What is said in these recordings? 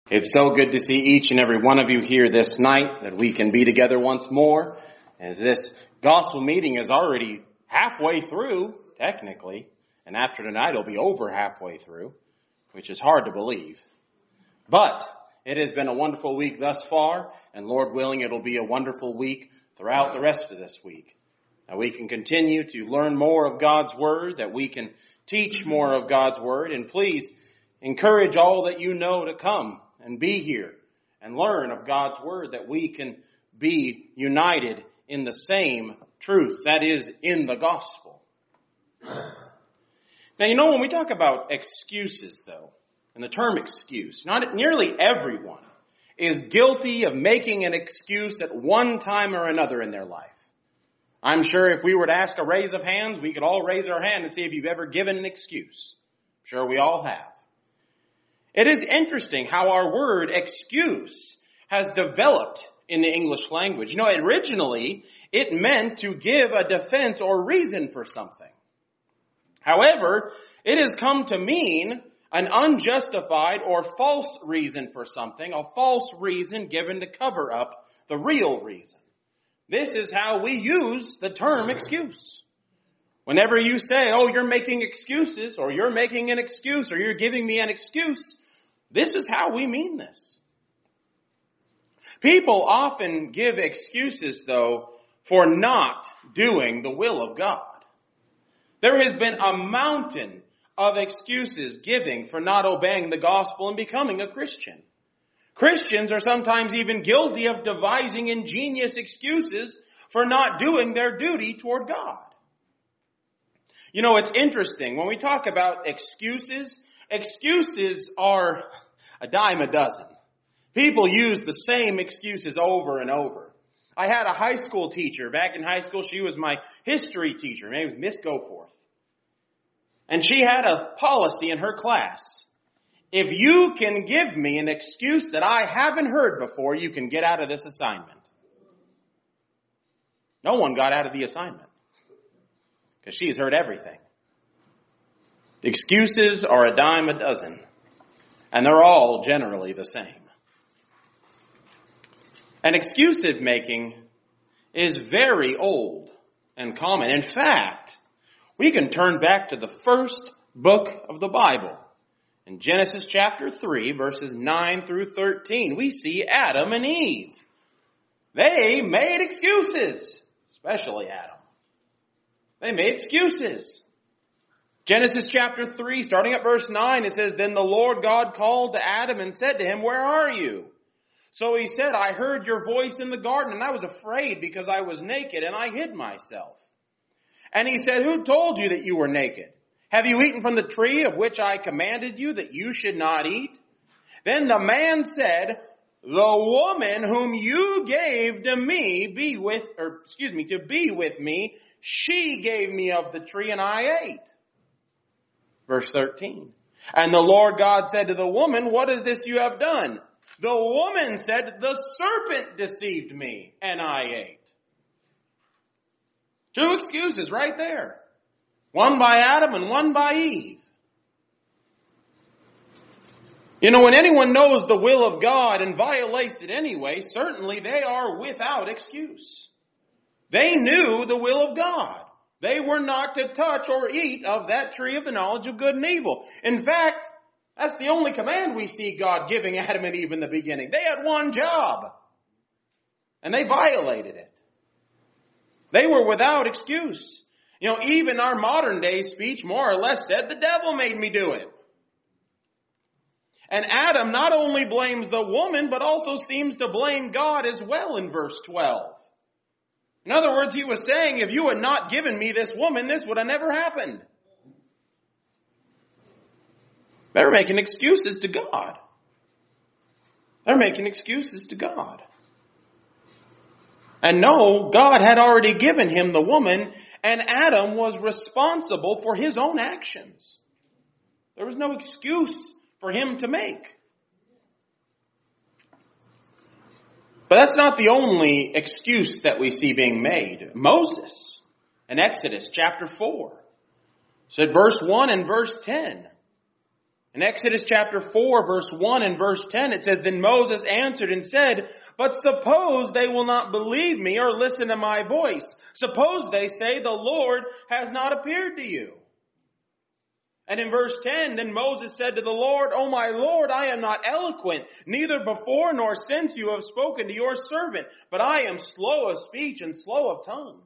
It's so good to see each and every one of you here this night, that we can be together once more, as this gospel meeting is already halfway through, technically, and after tonight it'll be over halfway through, which is hard to believe. But it has been a wonderful week thus far, and Lord willing, it'll be a wonderful week throughout the rest of this week. That we can continue to learn more of God's Word, that we can teach more of God's Word, and please encourage all that you know to come and be here and learn of God's Word, that we can be united in the same truth, that is, in the gospel. Now, when we talk about excuses, though, and the term excuse, not nearly everyone is guilty of making an excuse at one time or another in their life. I'm sure if we were to ask a raise of hands, we could all raise our hand and see if you've ever given an excuse. I'm sure we all have. It is interesting how our word excuse has developed in the English language. Originally, it meant to give a defense or reason for something. However, it has come to mean an unjustified or false reason for something, a false reason given to cover up the real reason. This is how we use the term excuse. Whenever you say, oh, you're making excuses, or you're making an excuse, or you're giving me an excuse, this is how we mean this. People often give excuses, though, for not doing the will of God. There has been a mountain of excuses given for not obeying the gospel and becoming a Christian. Christians are sometimes even guilty of devising ingenious excuses for not doing their duty toward God. It's interesting. When we talk about excuses are a dime a dozen. People use the same excuses over and over. I had a high school teacher. Back in high school, she was my history teacher. Her name was Miss Goforth. And she had a policy in her class. If you can give me an excuse that I haven't heard before, you can get out of this assignment. No one got out of the assignment, because she's heard everything. Excuses are a dime a dozen, and they're all generally the same. And excuse making is very old and common. In fact, we can turn back to the first book of the Bible. In Genesis chapter 3, verses 9 through 13, we see Adam and Eve. They made excuses, especially Adam. They made excuses. Genesis chapter 3, starting at verse 9, it says, Then the Lord God called to Adam and said to him, Where are you? So he said, I heard your voice in the garden, and I was afraid because I was naked, and I hid myself. And he said, Who told you that you were naked? Have you eaten from the tree of which I commanded you that you should not eat? Then the man said, The woman whom you gave to me to be with me, she gave me of the tree and I ate. Verse 13. And the Lord God said to the woman, What is this you have done? The woman said, The serpent deceived me and I ate. Two excuses right there. One by Adam and one by Eve. When anyone knows the will of God and violates it anyway, certainly they are without excuse. They knew the will of God. They were not to touch or eat of that tree of the knowledge of good and evil. In fact, that's the only command we see God giving Adam and Eve in the beginning. They had one job, and they violated it. They were without excuse. Even our modern day speech more or less said, the devil made me do it. And Adam not only blames the woman, but also seems to blame God as well in verse 12. In other words, he was saying, if you had not given me this woman, this would have never happened. They're making excuses to God. They're making excuses to God. And no, God had already given him the woman, and Adam was responsible for his own actions. There was no excuse for him to make. But that's not the only excuse that we see being made. Moses, in Exodus chapter 4, said verse 1 and verse 10, In Exodus chapter 4, verse 1 and verse 10, it says, Then Moses answered and said, But suppose they will not believe me or listen to my voice. Suppose they say, The Lord has not appeared to you. And in verse 10, Then Moses said to the Lord, O my Lord, I am not eloquent, neither before nor since you have spoken to your servant, but I am slow of speech and slow of tongue.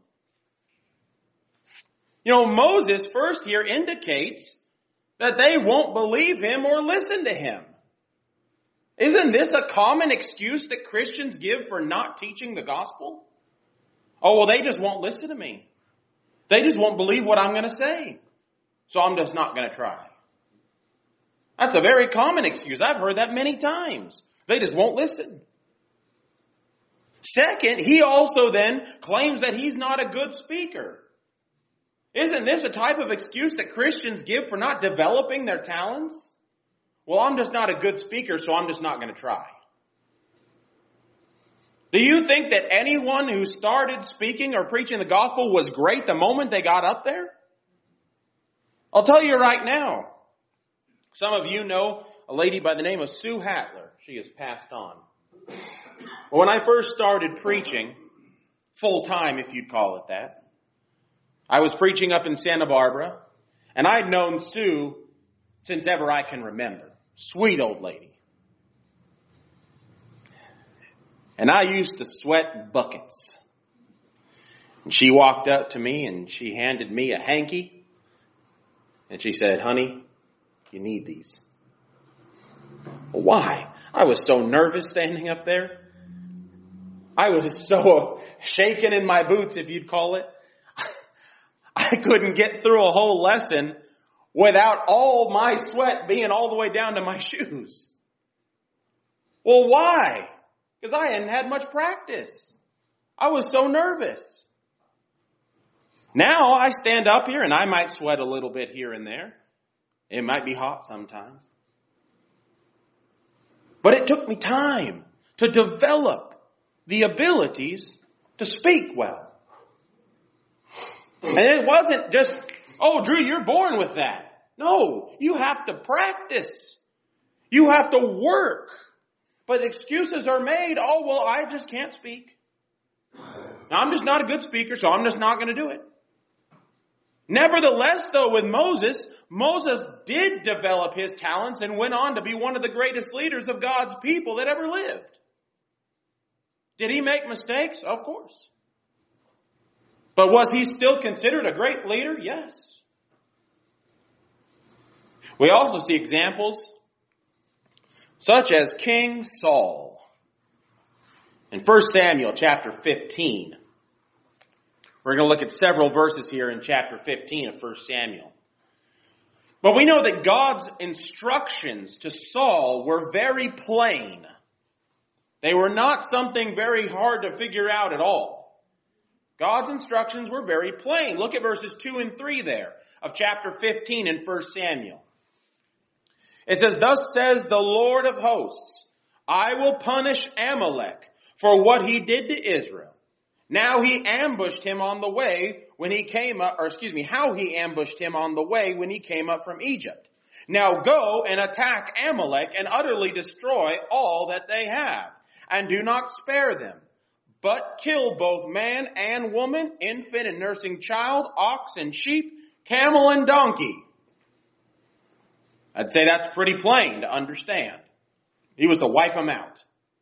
Moses first here indicates that they won't believe him or listen to him. Isn't this a common excuse that Christians give for not teaching the gospel? Oh, well, they just won't listen to me. They just won't believe what I'm going to say. So I'm just not going to try. That's a very common excuse. I've heard that many times. They just won't listen. Second, he also then claims that he's not a good speaker. Isn't this a type of excuse that Christians give for not developing their talents? Well, I'm just not a good speaker, so I'm just not going to try. Do you think that anyone who started speaking or preaching the gospel was great the moment they got up there? I'll tell you right now. Some of you know a lady by the name of Sue Hatler. She has passed on. Well, when I first started preaching, full time if you'd call it that, I was preaching up in Santa Barbara, and I'd known Sue since ever I can remember. Sweet old lady. And I used to sweat buckets. And she walked up to me and she handed me a hanky. And she said, Honey, you need these. Well, why? I was so nervous standing up there. I was so shaken in my boots, if you'd call it. I couldn't get through a whole lesson without all my sweat being all the way down to my shoes. Well, why? Because I hadn't had much practice. I was so nervous. Now I stand up here and I might sweat a little bit here and there. It might be hot sometimes. But it took me time to develop the abilities to speak well. And it wasn't just, oh, Drew, you're born with that. No, you have to practice. You have to work. But excuses are made, oh, well, I just can't speak. Now, I'm just not a good speaker, so I'm just not going to do it. Nevertheless, though, with Moses did develop his talents and went on to be one of the greatest leaders of God's people that ever lived. Did he make mistakes? Of course. But was he still considered a great leader? Yes. We also see examples such as King Saul. In 1 Samuel chapter 15, we're going to look at several verses here in chapter 15 of 1 Samuel. But we know that God's instructions to Saul were very plain. They were not something very hard to figure out at all. God's instructions were very plain. Look at verses 2 and 3 there of chapter 15 in 1 Samuel. It says, Thus says the Lord of hosts, I will punish Amalek for what he did to Israel. Now he ambushed him on the way when he came up, how he ambushed him on the way when he came up from Egypt. Now go and attack Amalek and utterly destroy all that they have, and do not spare them. But kill both man and woman, infant and nursing child, ox and sheep, camel and donkey. I'd say that's pretty plain to understand. He was to wipe them out.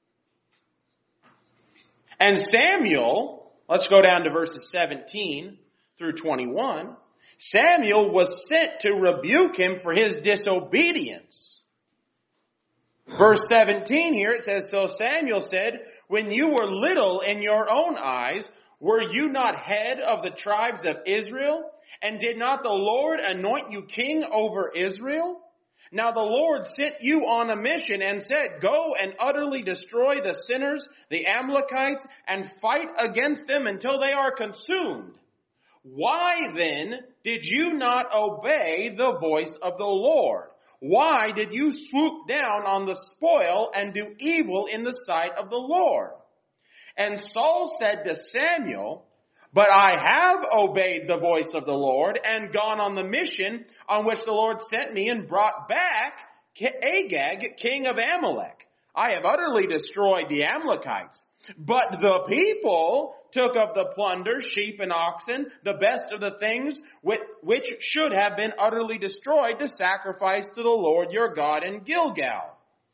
And Samuel, let's go down to verses 17 through 21. Samuel was sent to rebuke him for his disobedience. Verse 17 here, it says, So Samuel said, When you were little in your own eyes, were you not head of the tribes of Israel? And did not the Lord anoint you king over Israel? Now the Lord sent you on a mission and said, Go and utterly destroy the sinners, the Amalekites, and fight against them until they are consumed. Why then did you not obey the voice of the Lord? Why did you swoop down on the spoil and do evil in the sight of the Lord? And Saul said to Samuel, But I have obeyed the voice of the Lord and gone on the mission on which the Lord sent me and brought back Agag, king of Amalek. I have utterly destroyed the Amalekites. But the people took of the plunder, sheep and oxen, the best of the things which should have been utterly destroyed, to sacrifice to the Lord your God in Gilgal.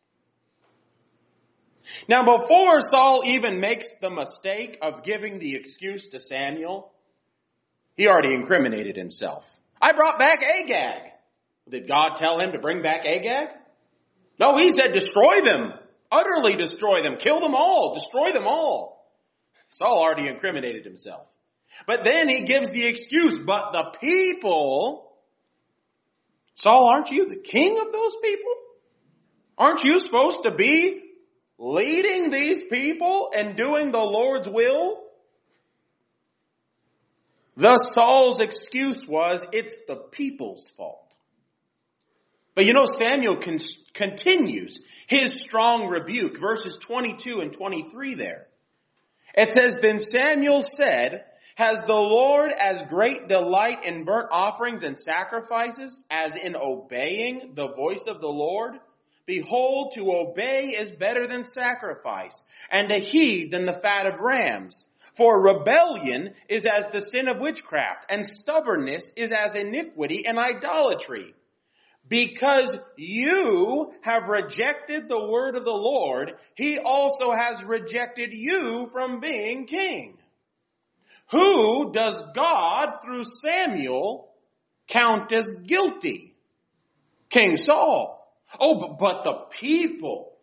Now, before Saul even makes the mistake of giving the excuse to Samuel, he already incriminated himself. I brought back Agag. Did God tell him to bring back Agag? No, he said destroy them. Utterly destroy them. Kill them all. Destroy them all. Saul already incriminated himself. But then he gives the excuse, but the people... Saul, aren't you the king of those people? Aren't you supposed to be leading these people and doing the Lord's will? Thus Saul's excuse was, it's the people's fault. But Samuel continues his strong rebuke, verses 22 and 23 there. It says, Then Samuel said, Has the Lord as great delight in burnt offerings and sacrifices as in obeying the voice of the Lord? Behold, to obey is better than sacrifice, and to heed than the fat of rams. For rebellion is as the sin of witchcraft, and stubbornness is as iniquity and idolatry. Because you have rejected the word of the Lord, he also has rejected you from being king. Who does God, through Samuel, count as guilty? King Saul. Oh, but the people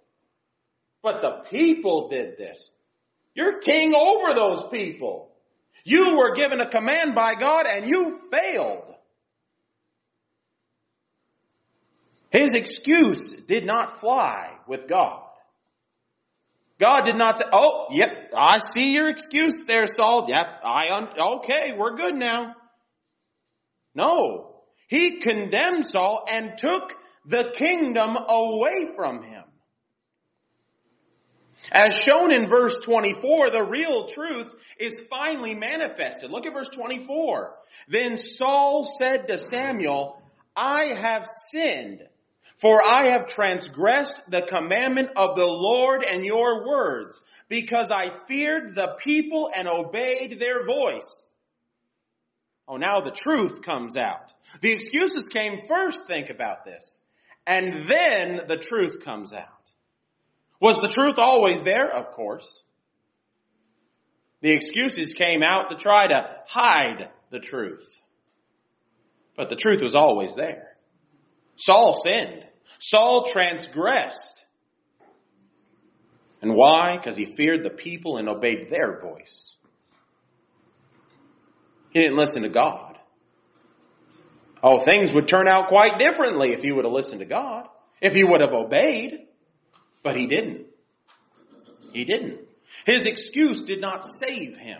did this. You're king over those people. You were given a command by God and you failed. His excuse did not fly with God. God did not say, oh, yep, I see your excuse there, Saul. Yep, okay, we're good now. No, he condemned Saul and took the kingdom away from him. As shown in verse 24, the real truth is finally manifested. Look at verse 24. Then Saul said to Samuel, I have sinned, for I have transgressed the commandment of the Lord and your words, because I feared the people and obeyed their voice. Oh, now the truth comes out. The excuses came first, think about this. And then the truth comes out. Was the truth always there? Of course. The excuses came out to try to hide the truth. But the truth was always there. Saul sinned. Saul transgressed. And why? Because he feared the people and obeyed their voice. He didn't listen to God. Oh, things would turn out quite differently if he would have listened to God. If he would have obeyed. But he didn't. He didn't. His excuse did not save him.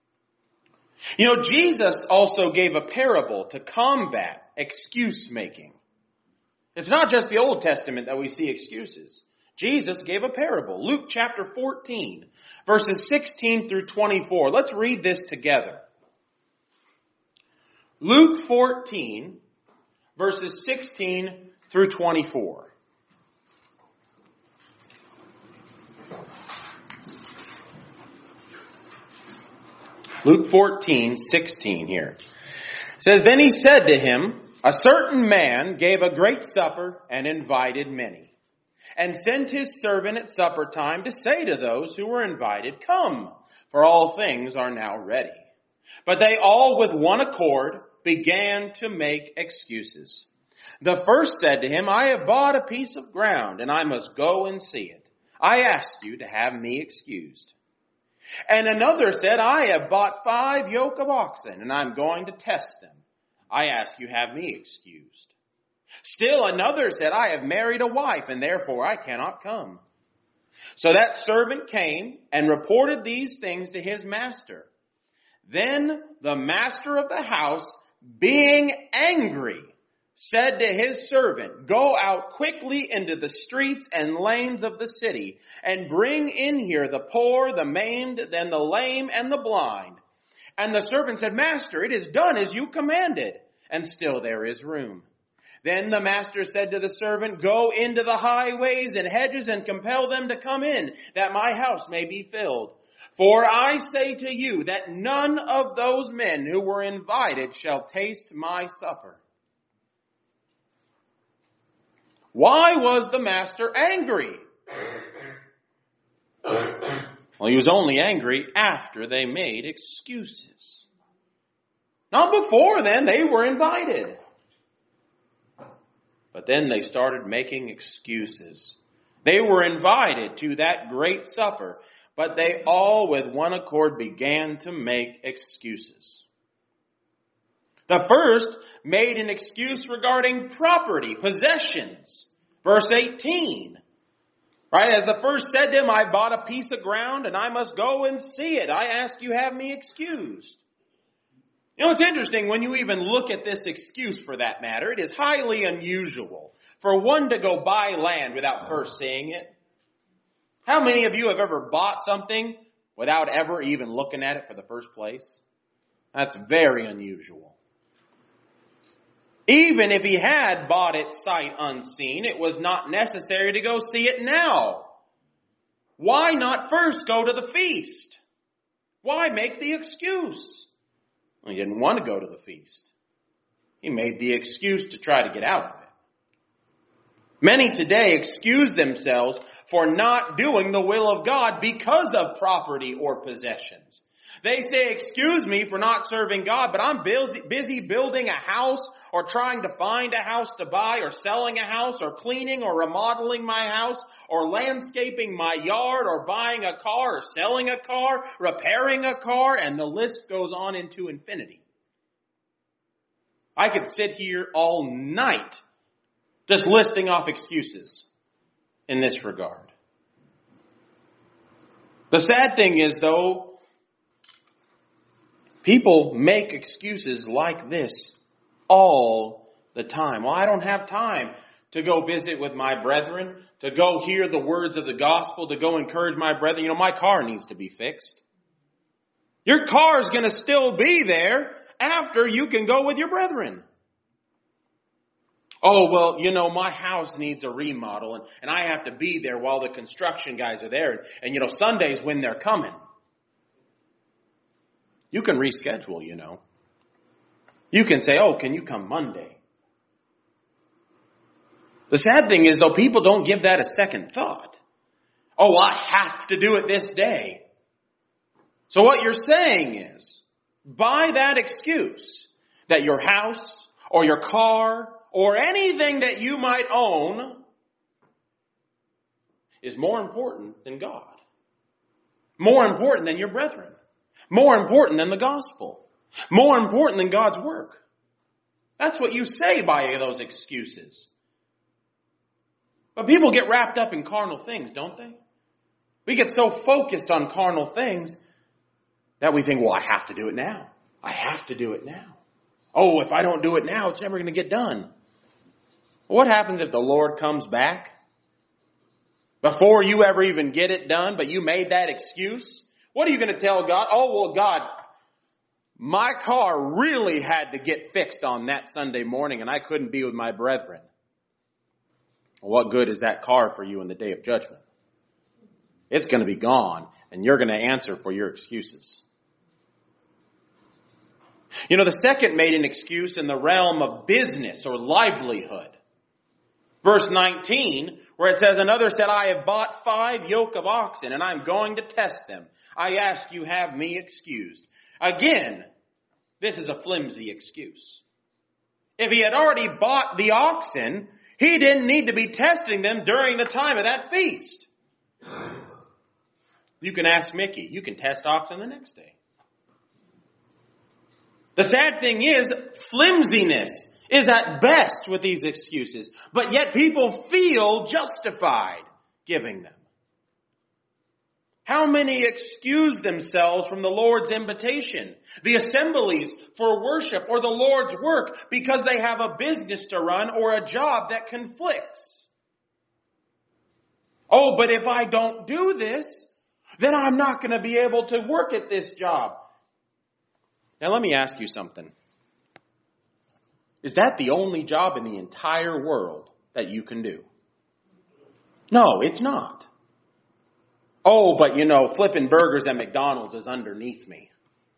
Jesus also gave a parable to combat excuse making. It's not just the Old Testament that we see excuses. Jesus gave a parable. Luke chapter 14, verses 16 through 24. Let's read this together. Luke 14, verses 16 through 24. Luke 14, 16 here. It says, Then he said to him, A certain man gave a great supper and invited many, and sent his servant at supper time to say to those who were invited, Come, for all things are now ready. But they all with one accord began to make excuses. The first said to him, I have bought a piece of ground, and I must go and see it. I ask you to have me excused. And another said, I have bought 5 yoke of oxen, and I'm going to test them. I ask you, have me excused. Still another said, I have married a wife, and therefore I cannot come. So that servant came and reported these things to his master. Then the master of the house, being angry, said to his servant, Go out quickly into the streets and lanes of the city, and bring in here the poor, the maimed, then the lame, and the blind. And the servant said, Master, it is done as you commanded, and still there is room. Then the master said to the servant, go into the highways and hedges and compel them to come in, that my house may be filled. For I say to you that none of those men who were invited shall taste my supper. Why was the master angry? Well, he was only angry after they made excuses. Not before then, they were invited. But then they started making excuses. They were invited to that great supper, but they all with one accord began to make excuses. The first made an excuse regarding property, possessions. Verse 18. Right, as the first said to him, I bought a piece of ground and I must go and see it. I ask you have me excused. You know, it's interesting when you even look at this excuse for that matter. It is highly unusual for one to go buy land without first seeing it. How many of you have ever bought something without ever even looking at it for the first place? That's very unusual. Even if he had bought it sight unseen, it was not necessary to go see it now. Why not first go to the feast? Why make the excuse? Well, he didn't want to go to the feast. He made the excuse to try to get out of it. Many today excuse themselves for not doing the will of God because of property or possessions. They say, excuse me for not serving God, but I'm busy building a house or trying to find a house to buy or selling a house or cleaning or remodeling my house or landscaping my yard or buying a car or selling a car, repairing a car, and the list goes on into infinity. I could sit here all night just listing off excuses in this regard. The sad thing is, though, people make excuses like this all the time. Well, I don't have time to go visit with my brethren, to go hear the words of the gospel, to go encourage my brethren. You know, my car needs to be fixed. Your car is going to still be there after you can go with your brethren. Oh, well, you know, my house needs a remodel and I have to be there while the construction guys are there. And you know, Sunday's when they're coming. You can reschedule, you know. You can say, oh, can you come Monday? The sad thing is, though, people don't give that a second thought. Oh, I have to do it this day. So what you're saying is, by that excuse that your house or your car or anything that you might own is more important than God. More important than your brethren. More important than the gospel. More important than God's work. That's what you say by those excuses. But people get wrapped up in carnal things, don't they? We get so focused on carnal things that we think, well, I have to do it now. I have to do it now. Oh, if I don't do it now, it's never going to get done. What happens if the Lord comes back before you ever even get it done, but you made that excuse? What are you going to tell God? Oh, well, God, my car really had to get fixed on that Sunday morning and I couldn't be with my brethren. Well, what good is that car for you in the day of judgment? It's going to be gone and you're going to answer for your excuses. You know, the second made an excuse in the realm of business or livelihood. Verse 19, where it says, another said, I have bought 5 yoke of oxen and I'm going to test them. I ask you, have me excused. Again, this is a flimsy excuse. If he had already bought the oxen, he didn't need to be testing them during the time of that feast. You can ask Mickey. You can test oxen the next day. The sad thing is, flimsiness is at best with these excuses, but yet people feel justified giving them. How many excuse themselves from the Lord's invitation, the assemblies for worship, or the Lord's work because they have a business to run or a job that conflicts? Oh, but if I don't do this, then I'm not going to be able to work at this job. Now let me ask you something. Is that the only job in the entire world that you can do? No, it's not. Oh, but flipping burgers at McDonald's is underneath me.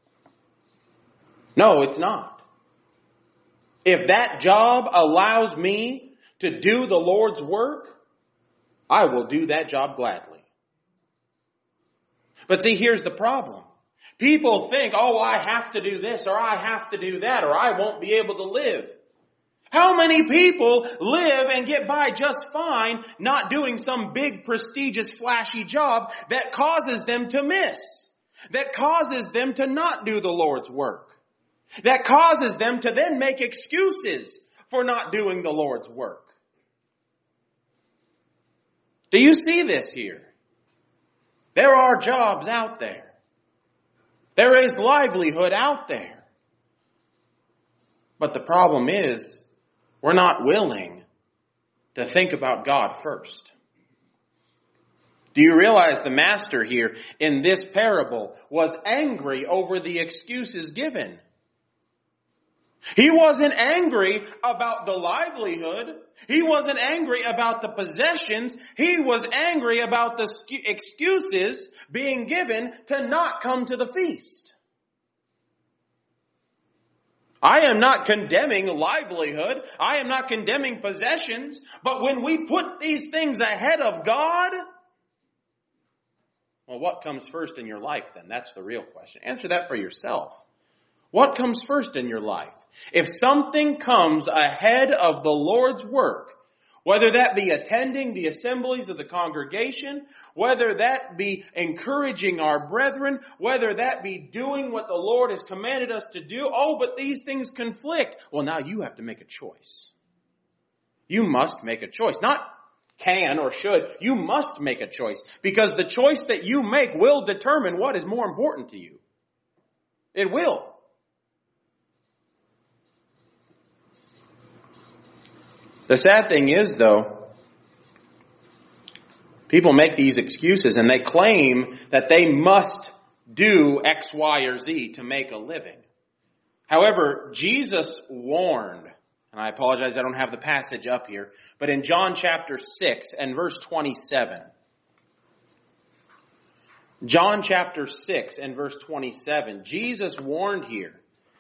No, it's not. If that job allows me to do the Lord's work, I will do that job gladly. But see, here's the problem. People think, oh, I have to do this, or I have to do that, or I won't be able to live. How many people live and get by just fine not doing some big, prestigious, flashy job that causes them to miss, that causes them to not do the Lord's work, that causes them to then make excuses for not doing the Lord's work? Do you see this here? There are jobs out there. There is livelihood out there. But the problem is, we're not willing to think about God first. Do you realize the master here in this parable was angry over the excuses given? He wasn't angry about the livelihood. He wasn't angry about the possessions. He was angry about the excuses being given to not come to the feast. I am not condemning livelihood. I am not condemning possessions. But when we put these things ahead of God, well, what comes first in your life then? That's the real question. Answer that for yourself. What comes first in your life? If something comes ahead of the Lord's work, whether that be attending the assemblies of the congregation, whether that be encouraging our brethren, whether that be doing what the Lord has commanded us to do, oh, but these things conflict. Well, now you have to make a choice. You must make a choice. Not can or should. You must make a choice. Because the choice that you make will determine what is more important to you. It will. The sad thing is, though, people make these excuses and they claim that they must do X, Y, or Z to make a living. However, Jesus warned, and I apologize I don't have the passage up here, but in John chapter 6 and verse 27, John chapter 6 and verse 27, Jesus warned here.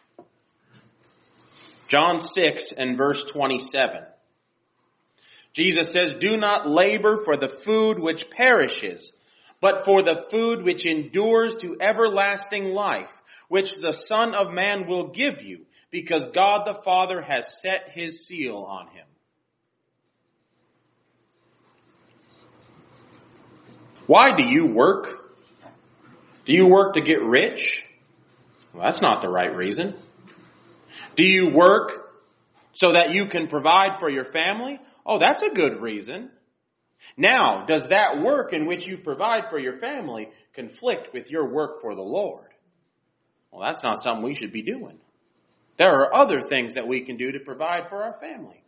John 6 and verse 27. Jesus says, do not labor for the food which perishes, but for the food which endures to everlasting life, which the Son of Man will give you, because God the Father has set his seal on him. Why do you work? Do you work to get rich? Well, that's not the right reason. Do you work so that you can provide for your family? Oh, that's a good reason. Now, does that work in which you provide for your family conflict with your work for the Lord? Well, that's not something we should be doing. There are other things that we can do to provide for our family.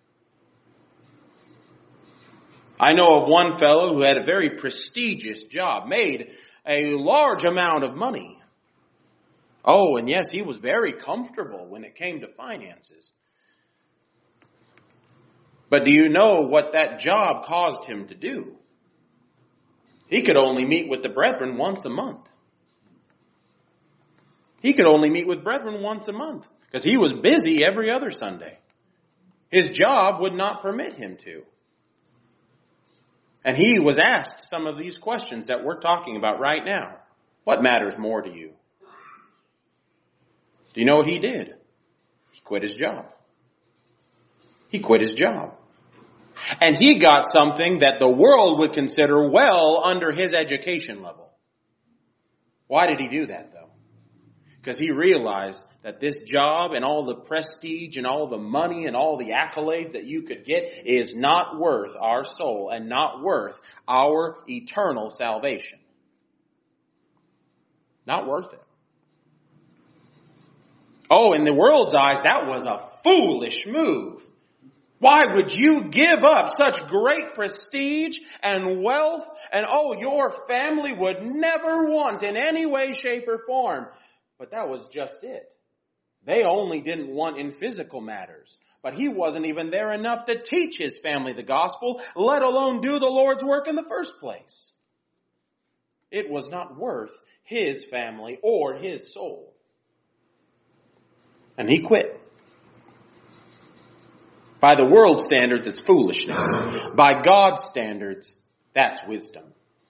I know of one fellow who had a very prestigious job, made a large amount of money. Oh, and yes, he was very comfortable when it came to finances. But do you know what that job caused him to do? He could only meet with the brethren once a month. He could only meet with brethren once a month because he was busy every other Sunday. His job would not permit him to. And he was asked some of these questions that we're talking about right now. What matters more to you? Do you know what he did? He quit his job. He quit his job. And he got something that the world would consider well under his education level. Why did he do that, though? Because he realized that this job and all the prestige and all the money and all the accolades that you could get is not worth our soul and not worth our eternal salvation. Not worth it. Oh, in the world's eyes, that was a foolish move. Why would you give up such great prestige and wealth and your family would never want in any way, shape, or form? But that was just it. They only didn't want in physical matters. But he wasn't even there enough to teach his family the gospel, let alone do the Lord's work in the first place. It was not worth his family or his soul. And he quit. By the world's standards, it's foolishness. By God's standards, that's wisdom.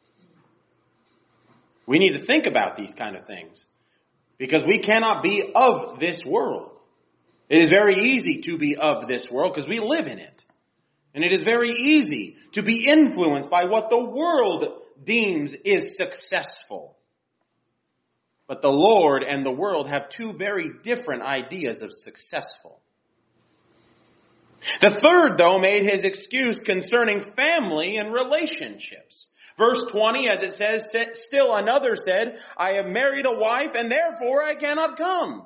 We need to think about these kind of things, because we cannot be of this world. It is very easy to be of this world because we live in it. And it is very easy to be influenced by what the world deems is successful. But the Lord and the world have two very different ideas of successful. The third, though, made his excuse concerning family and relationships. Verse 20, as it says, still another said, I have married a wife, and therefore I cannot come.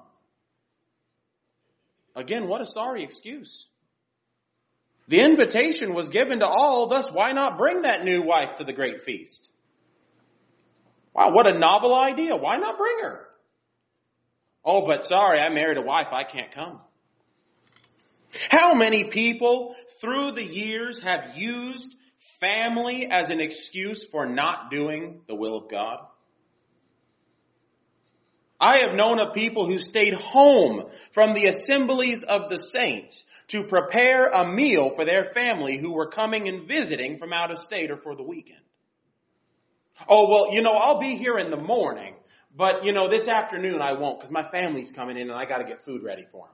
Again, what a sorry excuse. The invitation was given to all, thus why not bring that new wife to the great feast? Wow, what a novel idea. Why not bring her? Oh, but sorry, I married a wife, I can't come. How many people through the years have used family as an excuse for not doing the will of God? I have known of people who stayed home from the assemblies of the saints to prepare a meal for their family who were coming and visiting from out of state or for the weekend. Oh, well, I'll be here in the morning, but, this afternoon I won't because my family's coming in and I got to get food ready for them.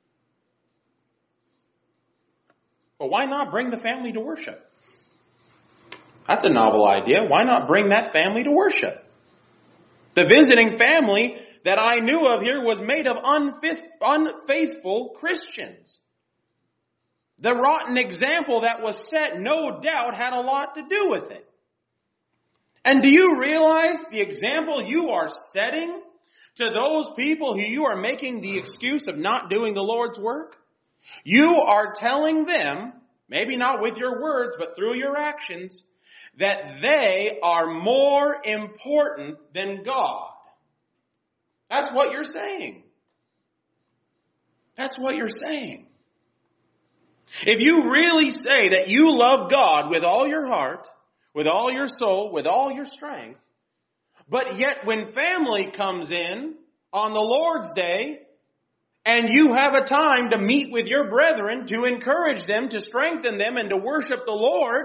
But why not bring the family to worship? That's a novel idea. Why not bring that family to worship? The visiting family that I knew of here was made of unfaithful Christians. The rotten example that was set, no doubt, had a lot to do with it. And do you realize the example you are setting to those people who you are making the excuse of not doing the Lord's work? You are telling them, maybe not with your words, but through your actions, that they are more important than God. That's what you're saying. That's what you're saying. If you really say that you love God with all your heart, with all your soul, with all your strength, but yet when family comes in on the Lord's Day, and you have a time to meet with your brethren, to encourage them, to strengthen them, and to worship the Lord,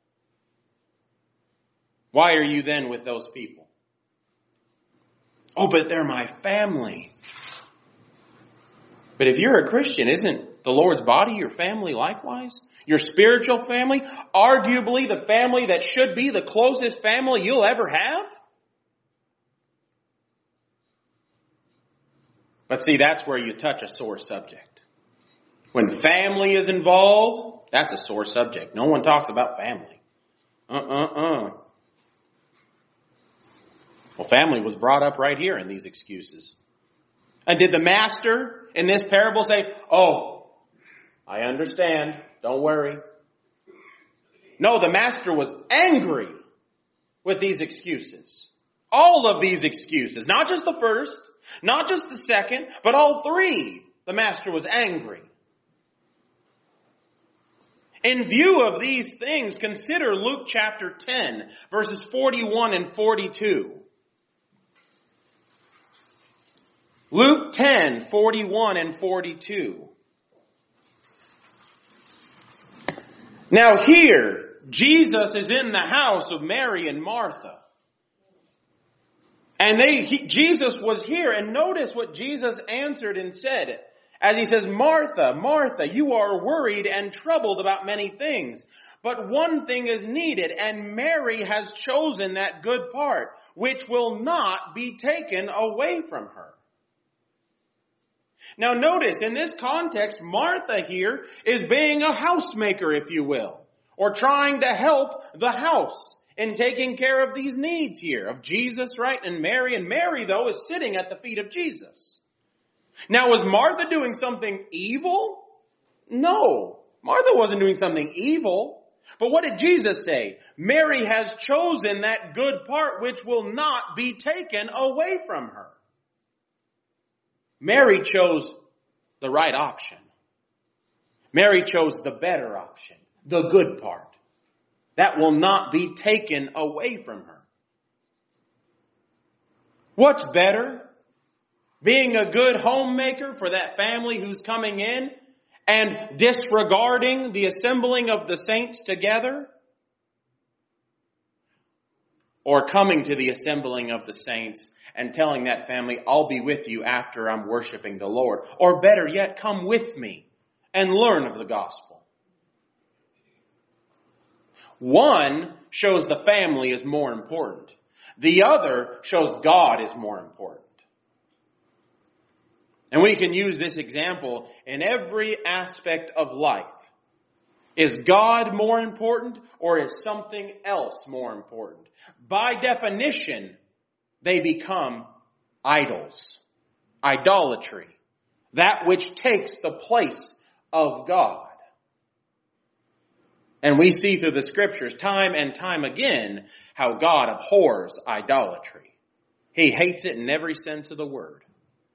why are you then with those people? Oh, but they're my family. But if you're a Christian, isn't the Lord's body your family likewise? Your spiritual family? Arguably the family that should be the closest family you'll ever have? But see, that's where you touch a sore subject. When family is involved, that's a sore subject. No one talks about family. Well, family was brought up right here in these excuses. And did the master in this parable say, oh, I understand, don't worry? No, the master was angry with these excuses. All of these excuses, not just the first, not just the second, but all three, the master was angry. In view of these things, consider Luke chapter 10, verses 41 and 42. Luke 10, 41 and 42. Now here, Jesus is in the house of Mary and Martha. And Jesus was here, and notice what Jesus answered and said. As he says, Martha, Martha, you are worried and troubled about many things. But one thing is needed, and Mary has chosen that good part, which will not be taken away from her. Now notice, in this context, Martha here is being a housemaker, if you will, or trying to help the house in taking care of these needs here of Jesus, right? And Mary, though, is sitting at the feet of Jesus. Now, was Martha doing something evil? No, Martha wasn't doing something evil. But what did Jesus say? Mary has chosen that good part which will not be taken away from her. Mary chose the right option. Mary chose the better option, the good part. That will not be taken away from her. What's better? Being a good homemaker for that family who's coming in and disregarding the assembling of the saints together? Or coming to the assembling of the saints and telling that family, I'll be with you after I'm worshiping the Lord. Or better yet, come with me and learn of the gospel. One shows the family is more important. The other shows God is more important. And we can use this example in every aspect of life. Is God more important or is something else more important? By definition, they become idols. Idolatry. That which takes the place of God. And we see through the scriptures time and time again how God abhors idolatry. He hates it in every sense of the word.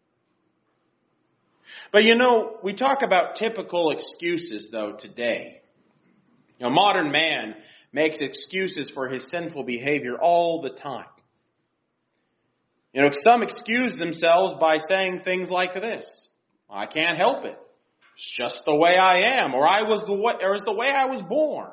But we talk about typical excuses though today. Modern man makes excuses for his sinful behavior all the time. Some excuse themselves by saying things like this. I can't help it. It's just the way I am, or it's the way I was born.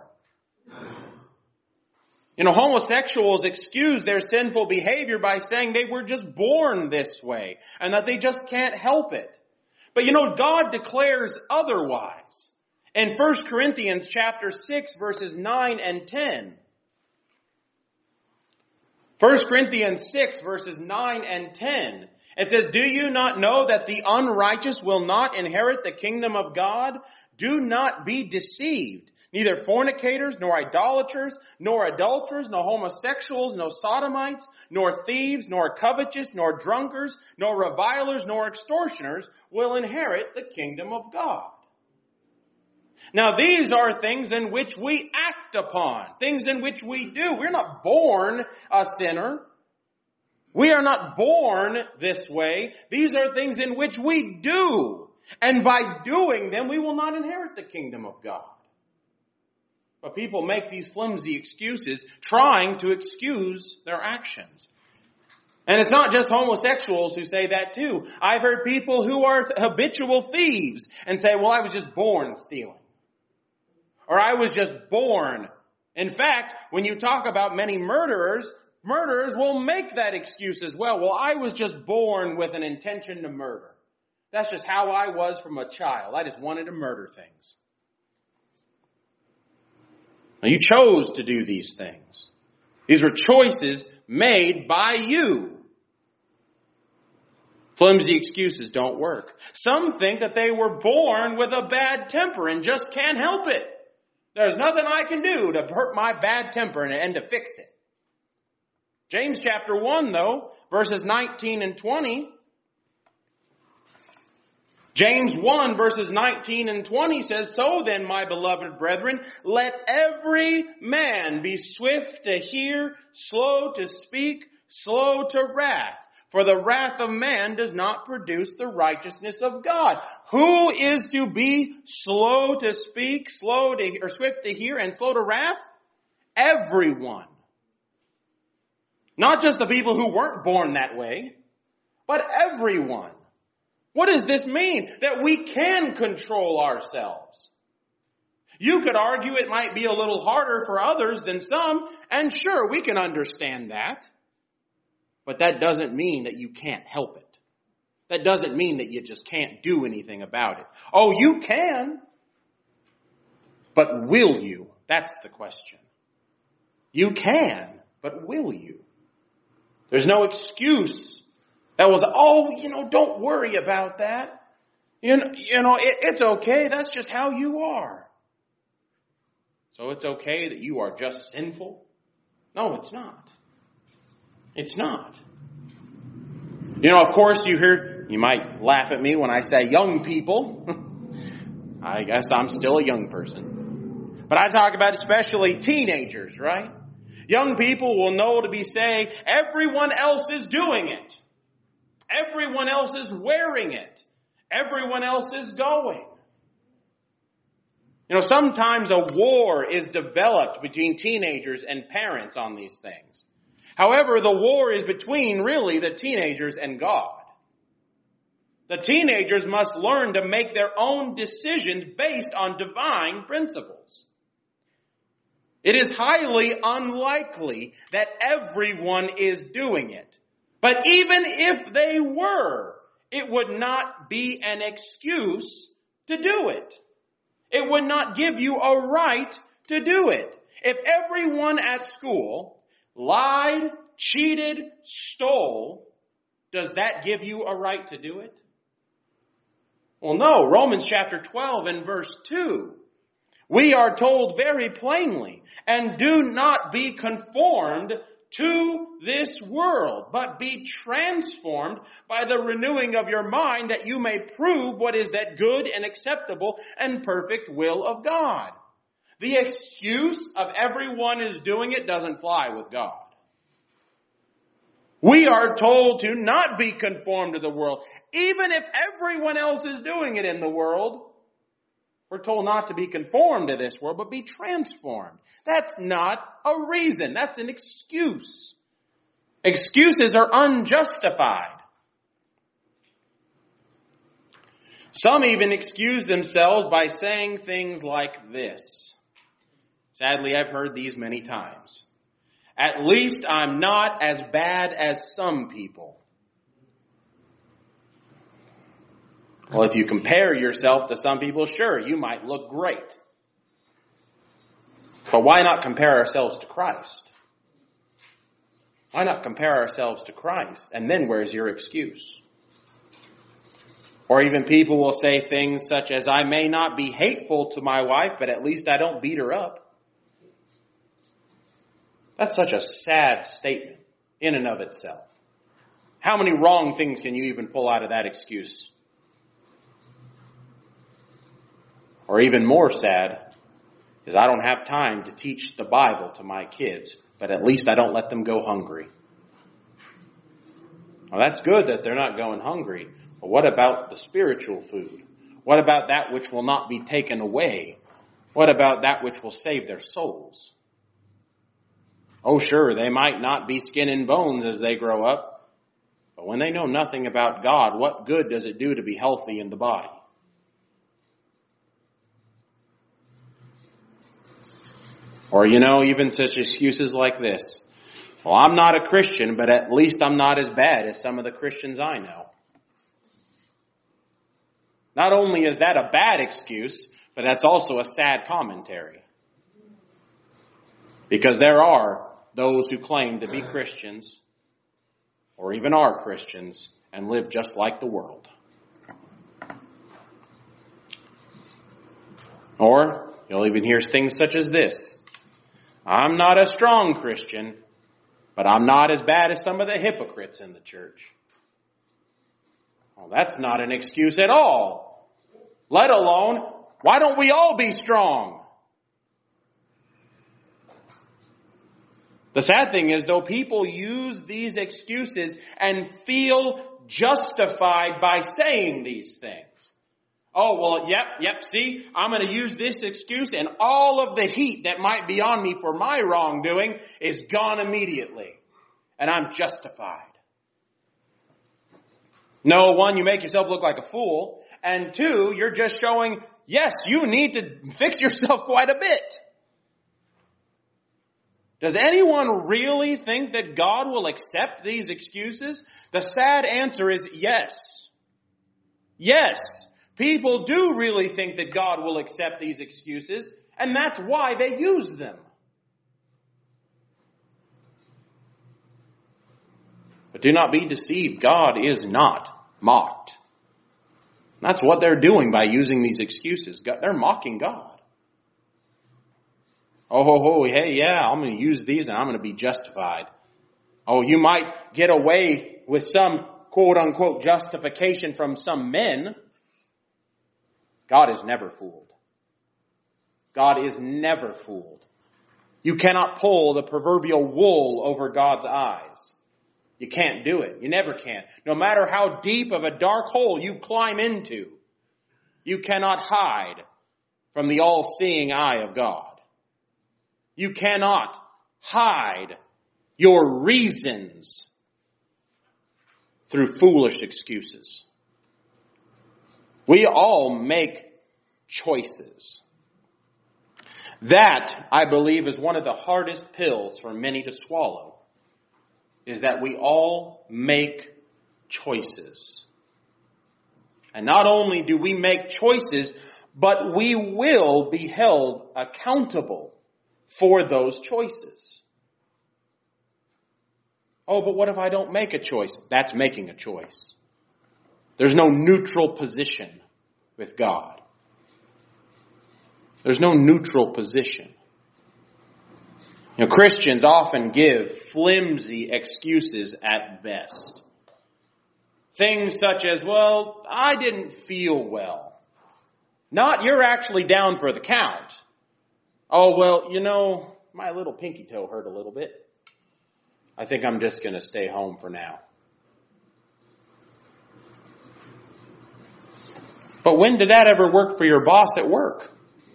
Homosexuals excuse their sinful behavior by saying they were just born this way and that they just can't help it. But God declares otherwise. In 1 Corinthians chapter 6 verses 9 and 10. 1 Corinthians 6 verses 9 and 10. It says, do you not know that the unrighteous will not inherit the kingdom of God? Do not be deceived. Neither fornicators, nor idolaters, nor adulterers, nor homosexuals, nor sodomites, nor thieves, nor covetous, nor drunkards, nor revilers, nor extortioners will inherit the kingdom of God. Now these are things in which we act upon, things in which we do. We're not born a sinner. We are not born this way. These are things in which we do. And by doing them, we will not inherit the kingdom of God. But people make these flimsy excuses, trying to excuse their actions. And it's not just homosexuals who say that too. I've heard people who are habitual thieves and say, well, I was just born stealing. Or I was just born. In fact, when you talk about many murderers will make that excuse as well. Well, I was just born with an intention to murder. That's just how I was from a child. I just wanted to murder things. Now, you chose to do these things. These were choices made by you. Flimsy excuses don't work. Some think that they were born with a bad temper and just can't help it. There's nothing I can do to hurt my bad temper and to fix it. James chapter 1, though, verses 19 and 20. James 1, verses 19 and 20 says, so then, my beloved brethren, let every man be swift to hear, slow to speak, slow to wrath. For the wrath of man does not produce the righteousness of God. Who is to be slow to speak, swift to hear, and slow to wrath? Everyone. Not just the people who weren't born that way, but everyone. What does this mean? That we can control ourselves. You could argue it might be a little harder for others than some, and sure, we can understand that. But that doesn't mean that you can't help it. That doesn't mean that you just can't do anything about it. Oh, you can. But will you? That's the question. You can, but will you? There's no excuse. That was, don't worry about that. It's okay. That's just how you are. So it's okay that you are just sinful? No, it's not. It's not. Of course you might laugh at me when I say young people. I guess I'm still a young person. But I talk about especially teenagers, right? Young people will know to be saying, everyone else is doing it. Everyone else is wearing it. Everyone else is going. You know, sometimes a war is developed between teenagers and parents on these things. However, the war is between really the teenagers and God. The teenagers must learn to make their own decisions based on divine principles. It is highly unlikely that everyone is doing it. But even if they were, it would not be an excuse to do it. It would not give you a right to do it. If everyone at school lied, cheated, stole, does that give you a right to do it? Well, no. Romans chapter 12 and verse 2. We are told very plainly, and do not be conformed to this world, but be transformed by the renewing of your mind, that you may prove what is that good and acceptable and perfect will of God. The excuse of everyone is doing it doesn't fly with God. We are told to not be conformed to the world. Even if everyone else is doing it in the world, we're told not to be conformed to this world, but be transformed. That's not a reason. That's an excuse. Excuses are unjustified. Some even excuse themselves by saying things like this. Sadly, I've heard these many times. At least I'm not as bad as some people. Well, if you compare yourself to some people, sure, you might look great. But why not compare ourselves to Christ? Why not compare ourselves to Christ? And then where's your excuse? Or even people will say things such as, I may not be hateful to my wife, but at least I don't beat her up. That's such a sad statement in and of itself. How many wrong things can you even pull out of that excuse? Or even more sad is I don't have time to teach the Bible to my kids, but at least I don't let them go hungry. Well, that's good that they're not going hungry, but what about the spiritual food? What about that which will not be taken away? What about that which will save their souls? Oh, sure, they might not be skin and bones as they grow up, but when they know nothing about God, what good does it do to be healthy in the body? Or, even such excuses like this. Well, I'm not a Christian, but at least I'm not as bad as some of the Christians I know. Not only is that a bad excuse, but that's also a sad commentary. Because there are those who claim to be Christians, or even are Christians, and live just like the world. Or, you'll even hear things such as this. I'm not a strong Christian, but I'm not as bad as some of the hypocrites in the church. Well, that's not an excuse at all. Let alone, why don't we all be strong? The sad thing is, though, people use these excuses and feel justified by saying these things. Oh, well, yep, see, I'm going to use this excuse and all of the heat that might be on me for my wrongdoing is gone immediately. And I'm justified. No, one, you make yourself look like a fool. And two, you're just showing, yes, you need to fix yourself quite a bit. Does anyone really think that God will accept these excuses? The sad answer is yes. Yes. People do really think that God will accept these excuses, and that's why they use them. But do not be deceived. God is not mocked. That's what they're doing by using these excuses. They're mocking God. Hey, yeah, I'm going to use these and I'm going to be justified. Oh, you might get away with some quote-unquote justification from some men. God is never fooled. God is never fooled. You cannot pull the proverbial wool over God's eyes. You can't do it. You never can. No matter how deep of a dark hole you climb into, you cannot hide from the all-seeing eye of God. You cannot hide your reasons through foolish excuses. We all make choices. That, I believe, is one of the hardest pills for many to swallow, is that we all make choices. And not only do we make choices, but we will be held accountable for those choices. Oh, but what if I don't make a choice? That's making a choice. There's no neutral position with God. There's no neutral position. Christians often give flimsy excuses at best. Things such as, well, I didn't feel well. Not, you're actually down for the count. Oh, well, my little pinky toe hurt a little bit. I think I'm just going to stay home for now. But when did that ever work for your boss at work?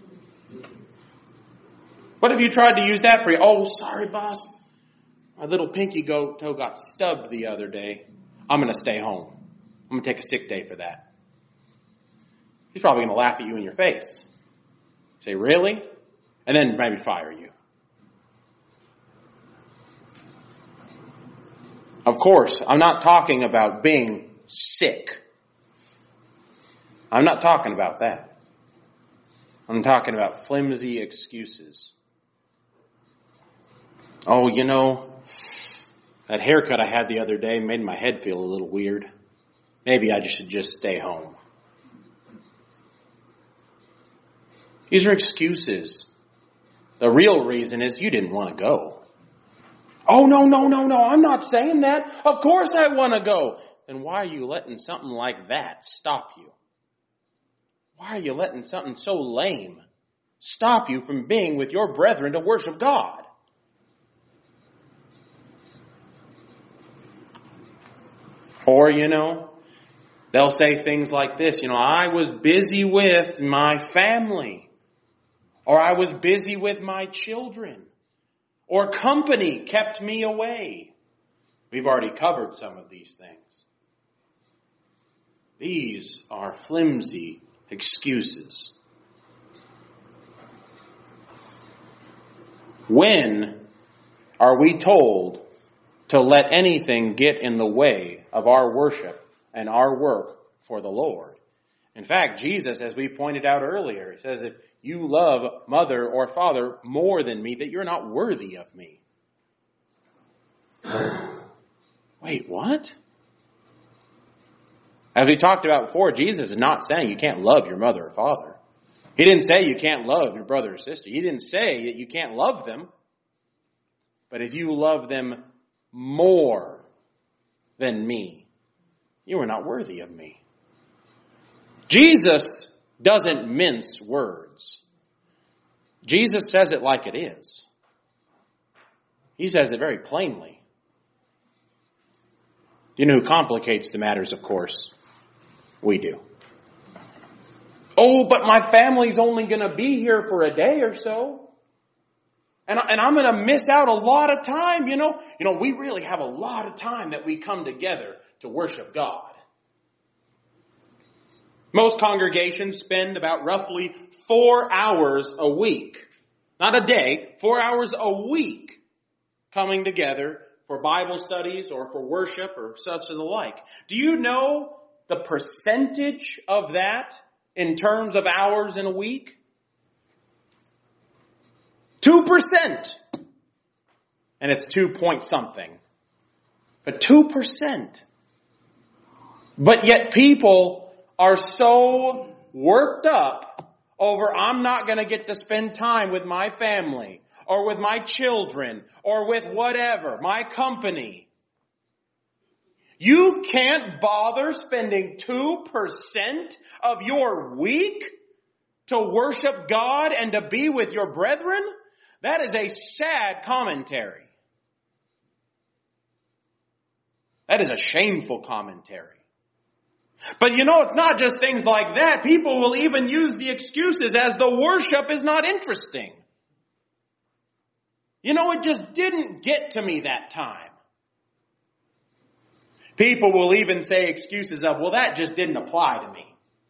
What have you tried to use that for? Oh, sorry, boss. My little pinky toe got stubbed the other day. I'm going to stay home. I'm going to take a sick day for that. He's probably going to laugh at you in your face. Say, really? And then maybe fire you. Of course, I'm not talking about being sick. I'm not talking about that. I'm talking about flimsy excuses. Oh, that haircut I had the other day made my head feel a little weird. Maybe I should just stay home. These are excuses. The real reason is you didn't want to go. Oh, no, I'm not saying that. Of course I want to go. Then why are you letting something like that stop you? Why are you letting something so lame stop you from being with your brethren to worship God? Or, they'll say things like this, I was busy with my family. Or I was busy with my children. Or company kept me away. We've already covered some of these things. These are flimsy excuses. When are we told to let anything get in the way of our worship and our work for the Lord? In fact, Jesus, as we pointed out earlier, he says, if you love mother or father more than me, that you're not worthy of me. Wait, what? As we talked about before, Jesus is not saying you can't love your mother or father. He didn't say you can't love your brother or sister. He didn't say that you can't love them. But if you love them more than me, you are not worthy of me. Jesus doesn't mince words. Jesus says it like it is. He says it very plainly. You know who complicates the matters, of course? We do. Oh, but my family's only going to be here for a day or so. And I'm going to miss out a lot of time, we really have a lot of time that we come together to worship God. Most congregations spend about roughly 4 hours a week. Not a day, 4 hours a week coming together for Bible studies or for worship or such and the like. Do you know the percentage of that in terms of hours in a week? 2%. And it's 2 point something. But 2%. But yet people are so worked up over I'm not going to get to spend time with my family or with my children or with whatever, my company. You can't bother spending 2% of your week to worship God and to be with your brethren? That is a sad commentary. That is a shameful commentary. But it's not just things like that. People will even use the excuses as the worship is not interesting. It just didn't get to me that time. People will even say excuses of, well, that just didn't apply to me.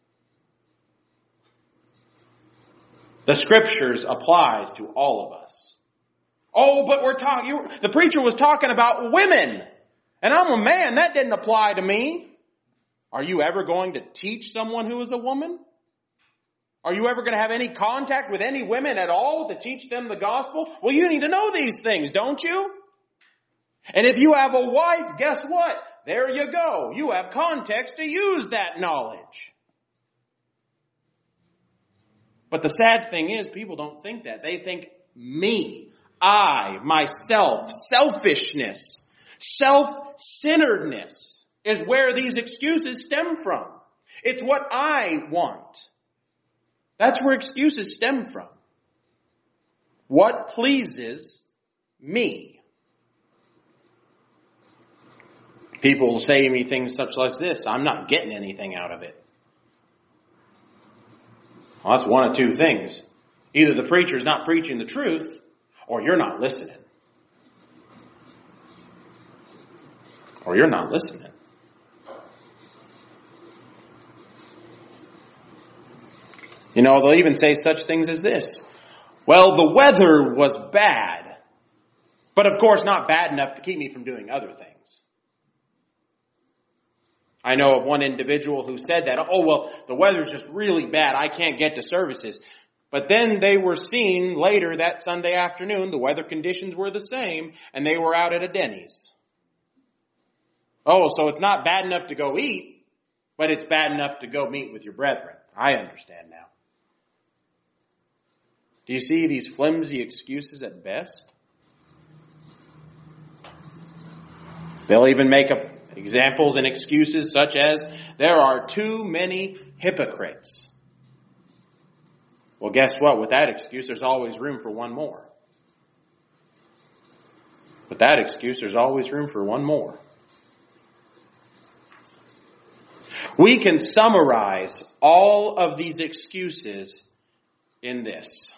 The Scriptures applies to all of us. Oh, but the preacher was talking about women. And I'm a man, that didn't apply to me. Are you ever going to teach someone who is a woman? Are you ever going to have any contact with any women at all to teach them the gospel? Well, you need to know these things, don't you? And if you have a wife, guess what? There you go. You have context to use that knowledge. But the sad thing is, people don't think that. They think me, I, myself, selfishness, self-centeredness is where these excuses stem from. It's what I want. That's where excuses stem from. What pleases me? People will say to me things such as this: I'm not getting anything out of it. Well, that's one of two things. Either the preacher's not preaching the truth, or you're not listening. Or you're not listening. They'll even say such things as this: well, the weather was bad, but of course not bad enough to keep me from doing other things. I know of one individual who said that, oh, well, the weather's just really bad, I can't get to services. But then they were seen later that Sunday afternoon, the weather conditions were the same, and they were out at a Denny's. Oh, so it's not bad enough to go eat, but it's bad enough to go meet with your brethren. I understand now. Do you see these flimsy excuses at best? They'll even make up examples and excuses such as, there are too many hypocrites. Well, guess what? With that excuse, there's always room for one more. With that excuse, there's always room for one more. We can summarize all of these excuses in this: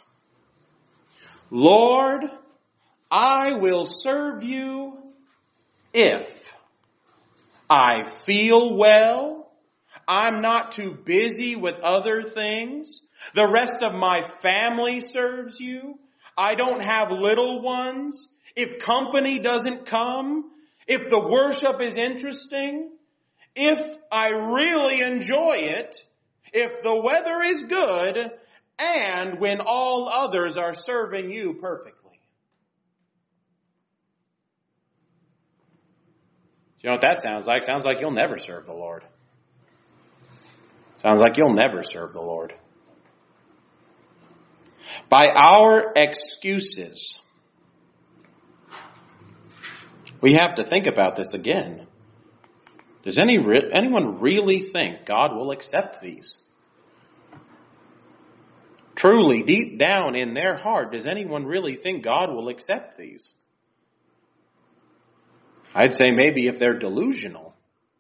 Lord, I will serve you if I feel well, I'm not too busy with other things, the rest of my family serves you, I don't have little ones, if company doesn't come, if the worship is interesting, if I really enjoy it, if the weather is good, and when all others are serving you perfectly. You know what that sounds like? Sounds like you'll never serve the Lord. Sounds like you'll never serve the Lord. By our excuses, we have to think about this again. Does anyone really think God will accept these? Truly, deep down in their heart, does anyone really think God will accept these? I'd say maybe if they're delusional.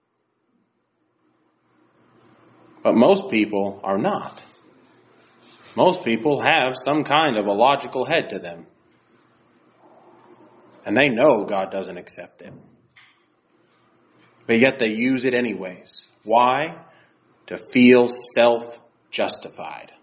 But most people are not. Most people have some kind of a logical head to them. And they know God doesn't accept it. But yet they use it anyways. Why? To feel self-justified.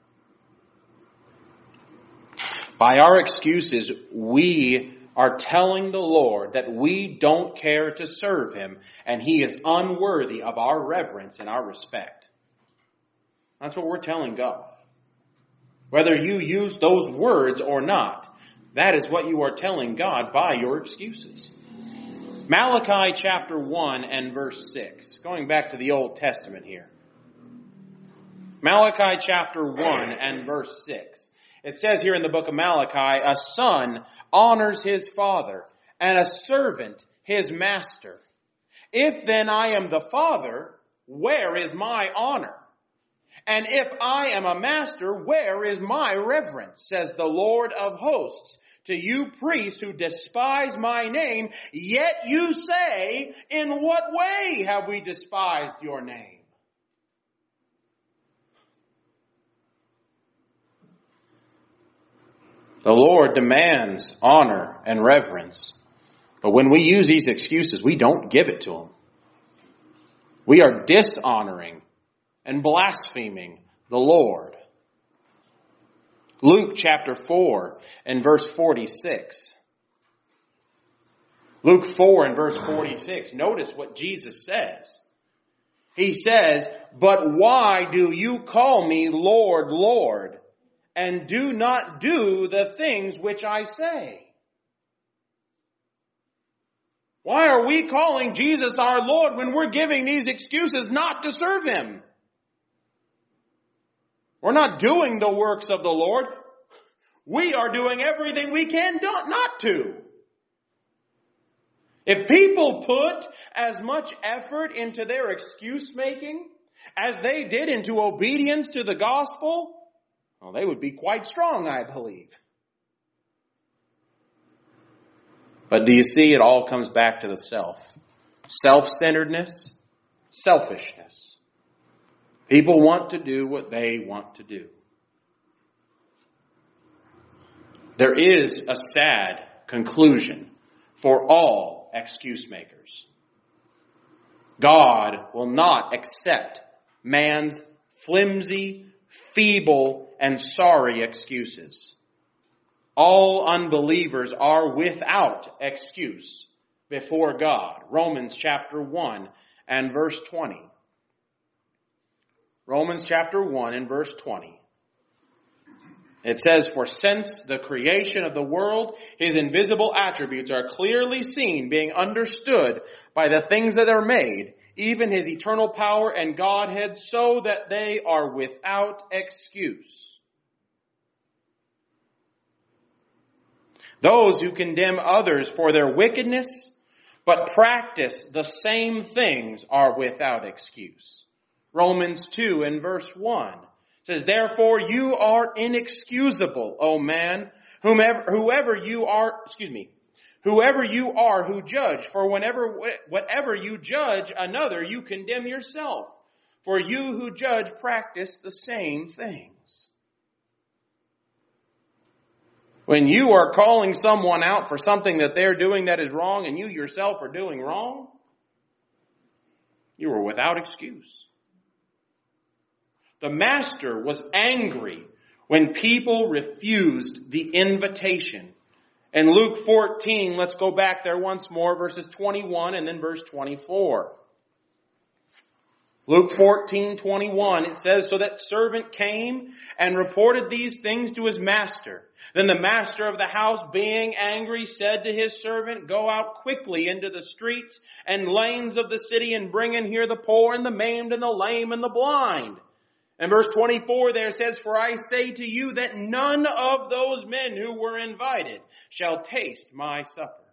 By our excuses, we are telling the Lord that we don't care to serve Him and He is unworthy of our reverence and our respect. That's what we're telling God. Whether you use those words or not, that is what you are telling God by your excuses. Malachi chapter 1 and verse 6. Going back to the Old Testament here. Malachi chapter 1 and verse 6. It says here in the book of Malachi, a son honors his father, and a servant his master. If then I am the father, where is my honor? And if I am a master, where is my reverence, says the Lord of hosts, to you priests who despise my name, yet you say, in what way have we despised your name? The Lord demands honor and reverence. But when we use these excuses, we don't give it to Him. We are dishonoring and blaspheming the Lord. Luke chapter 4 and verse 46. Luke 4 and verse 46. Notice what Jesus says. He says, "But why do you call me Lord, Lord, and do not do the things which I say?" Why are we calling Jesus our Lord when we're giving these excuses not to serve Him? We're not doing the works of the Lord. We are doing everything we can not to. If people put as much effort into their excuse making as they did into obedience to the gospel, well, they would be quite strong, I believe. But do you see, it all comes back to the self. Self-centeredness, selfishness. People want to do what they want to do. There is a sad conclusion for all excuse makers. God will not accept man's flimsy, feeble, and sorry excuses. All unbelievers are without excuse before God. Romans chapter 1 and verse 20. Romans chapter 1 and verse 20. It says, "For since the creation of the world, His invisible attributes are clearly seen, being understood by the things that are made, even His eternal power and Godhead, so that they are without excuse. Those who condemn others for their wickedness, but practice the same things, are without excuse." Romans 2 and verse 1 says, "Therefore you are inexcusable, O man, whoever you are who judge, for whatever you judge another, you condemn yourself. For you who judge practice the same things." When you are calling someone out for something that they're doing that is wrong and you yourself are doing wrong, you are without excuse. The master was angry when people refused the invitation. In Luke 14, let's go back there once more, verses 21 and then verse 24. Luke 14:21, it says, "So that servant came and reported these things to his master. Then the master of the house, being angry, said to his servant, 'Go out quickly into the streets and lanes of the city and bring in here the poor and the maimed and the lame and the blind.' And verse 24 there says, 'For I say to you that none of those men who were invited shall taste my supper.'"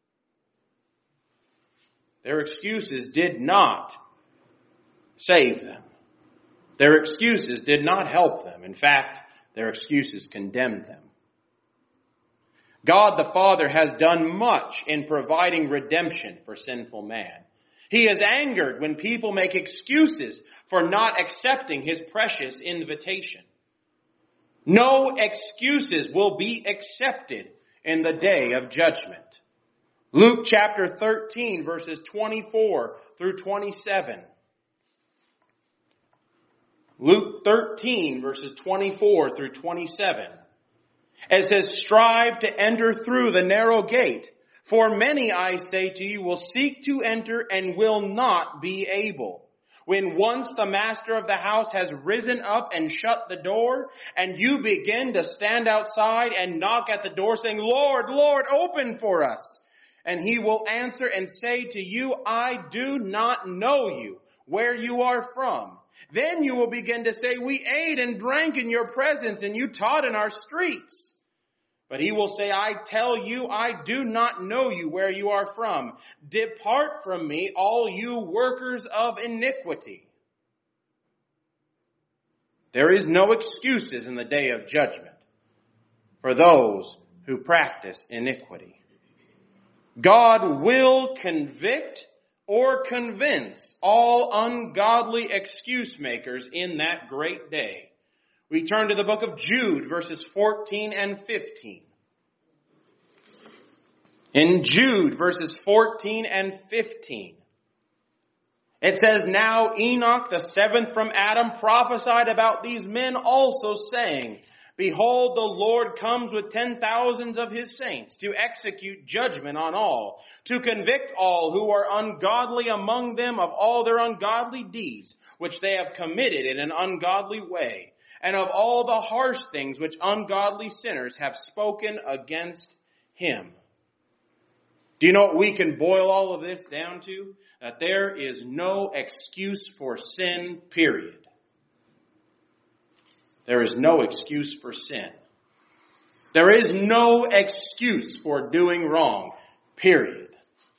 Their excuses did not save them. Their excuses did not help them. In fact, their excuses condemned them. God the Father has done much in providing redemption for sinful man. He is angered when people make excuses for not accepting His precious invitation. No excuses will be accepted in the day of judgment. Luke chapter 13, verses 24 through 27. Luke 13, verses 24 through 27. It says, "Strive to enter through the narrow gate. For many, I say to you, will seek to enter and will not be able. When once the master of the house has risen up and shut the door, and you begin to stand outside and knock at the door, saying, 'Lord, Lord, open for us.' And He will answer and say to you, 'I do not know you, where you are from.' Then you will begin to say, 'We ate and drank in your presence, and you taught in our streets.' But He will say, 'I tell you, I do not know you, where you are from. Depart from me, all you workers of iniquity.'" There is no excuses in the day of judgment for those who practice iniquity. God will convict or convince all ungodly excuse makers in that great day. We turn to the book of Jude, verses 14 and 15. In Jude, verses 14 and 15, it says, "Now Enoch, the seventh from Adam, prophesied about these men also, saying, Behold, the Lord comes with 10,000s of his saints to execute judgment on all, to convict all who are ungodly among them of all their ungodly deeds, which they have committed in an ungodly way, and of all the harsh things which ungodly sinners have spoken against him." Do you know what we can boil all of this down to? That there is no excuse for sin, period. There is no excuse for sin. There is no excuse for doing wrong, period.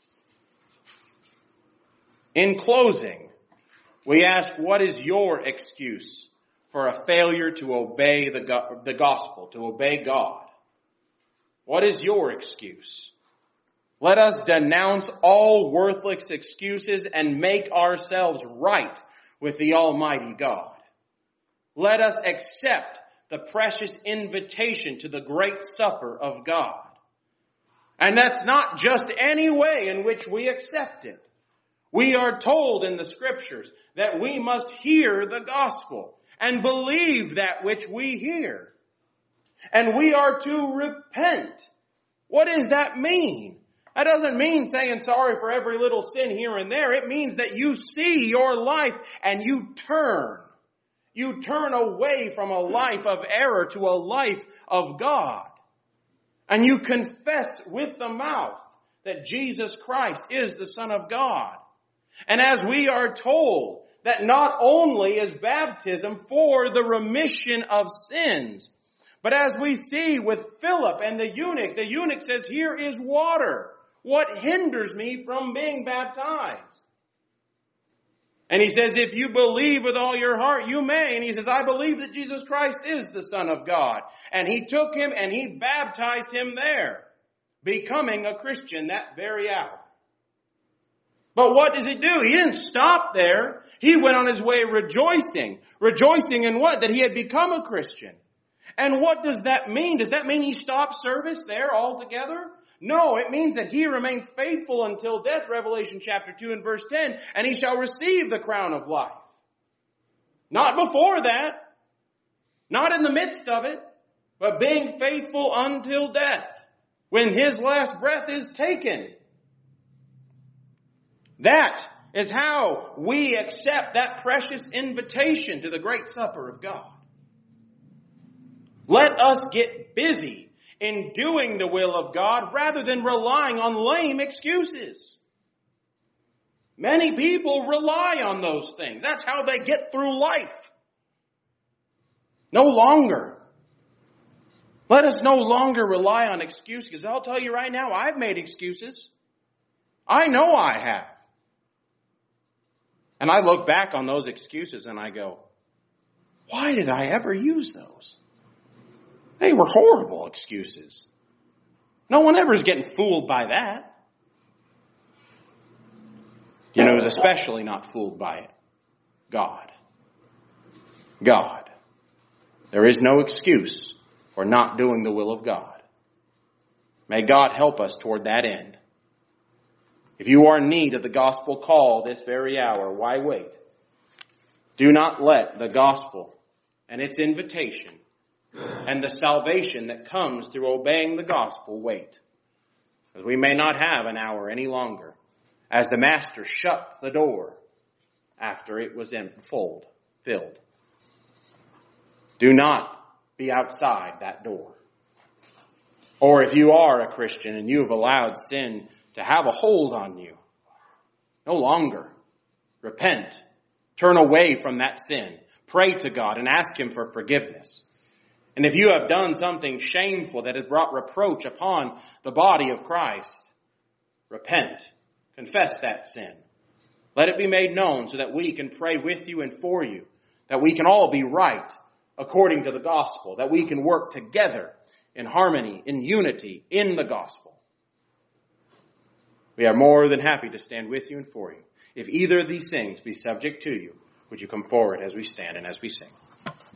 In closing, we ask, what is your excuse for a failure to obey the gospel, to obey God? What is your excuse? Let us denounce all worthless excuses and make ourselves right with the Almighty God. Let us accept the precious invitation to the great supper of God. And that's not just any way in which we accept it. We are told in the scriptures that we must hear the gospel and believe that which we hear. And we are to repent. What does that mean? That doesn't mean saying sorry for every little sin here and there. It means that you see your life and you turn. You turn away from a life of error to a life of God. And you confess with the mouth that Jesus Christ is the Son of God. And as we are told that not only is baptism for the remission of sins, but as we see with Philip and the eunuch says, "Here is water. What hinders me from being baptized?" And he says, "If you believe with all your heart, you may." And he says, "I believe that Jesus Christ is the Son of God." And he took him and he baptized him there, becoming a Christian that very hour. But what does he do? He didn't stop there. He went on his way rejoicing. Rejoicing in what? That he had become a Christian. And what does that mean? Does that mean he stopped service there altogether? No, it means that he remains faithful until death, Revelation chapter 2 and verse 10, and he shall receive the crown of life. Not before that, not in the midst of it, but being faithful until death, when his last breath is taken. That is how we accept that precious invitation to the great supper of God. Let us get busy in doing the will of God rather than relying on lame excuses. Many people rely on those things. That's how they get through life. No longer. Let us no longer rely on excuses. I'll tell you right now, I've made excuses. I know I have. And I look back on those excuses and I go, why did I ever use those? They were horrible excuses. No one ever is getting fooled by that. You know who's especially not fooled by it? God. God. There is no excuse for not doing the will of God. May God help us toward that end. If you are in need of the gospel call this very hour, why wait? Do not let the gospel and its invitation and the salvation that comes through obeying the gospel wait. Because we may not have an hour any longer, as the master shut the door after it was filled. Do not be outside that door. Or if you are a Christian and you have allowed sin to have a hold on you, no longer. Repent. Turn away from that sin. Pray to God and ask Him for forgiveness. And if you have done something shameful that has brought reproach upon the body of Christ, repent. Confess that sin. Let it be made known so that we can pray with you and for you, that we can all be right according to the gospel, that we can work together in harmony, in unity, in the gospel. We are more than happy to stand with you and for you. If either of these things be subject to you, would you come forward as we stand and as we sing?